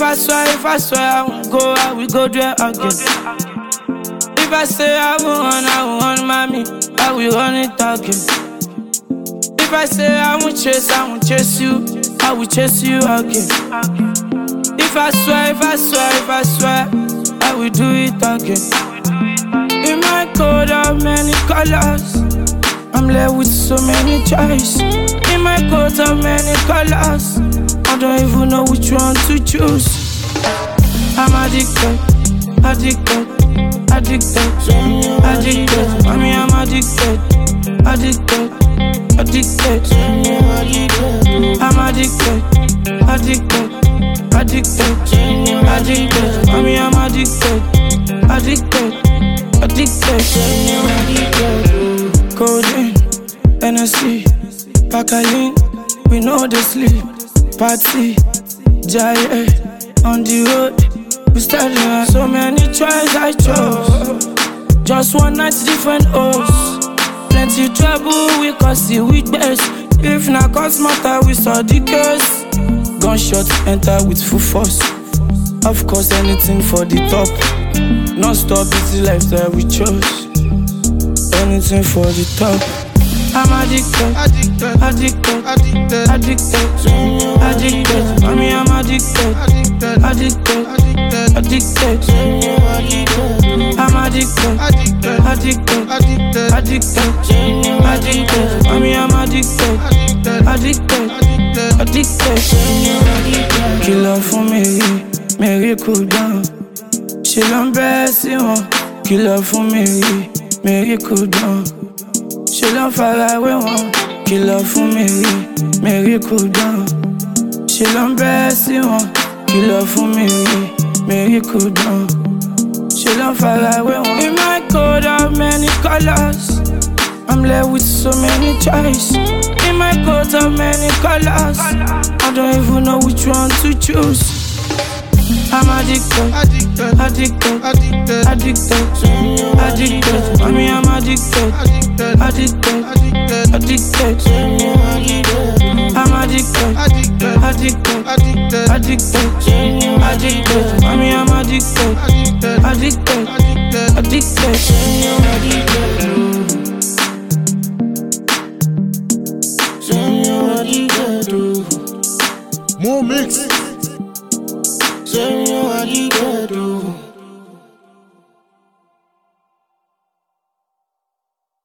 I swear I won't go, I will go there again. If I say I will run, mommy, I will run it again. If I say I won't chase you, I will chase you again. If I swear, I will do it again. In my coat of many colors, I'm left with so many choices. In my coat of many colors, I don't even know which one to choose. I'm addicted. Mommy, I'm addicted. I'm addicted. Mommy, I'm addicted. Codeine, Hennessy, Pacalin, we know they sleep. Party, Jaya, on the road, we started. So many tries I chose. Just one night, different hosts. Plenty trouble, we cause the weakness. If not cause matter, we saw the case. Gunshots enter with full force. Of course, anything for the top. Non-stop, busy lifestyle we chose. Anything for the top. I'm addicted. Mommy, I'm addicted. I'm addicted. Mommy, I'm addicted. Killer for Mary cool down. She don't best you want. Killer for Mary cool down. She don't far away one. Killer for Mary cool down. She don't best you want. Killer for Mary cool down. She don't far away one. In my coat of many colors, I'm left with so many choices. In my coat of many colors, I don't even know which one to choose. I'm addicted. Mommy, I'm addicted. I'm addicted. Mommy, I'm addicted. More mix.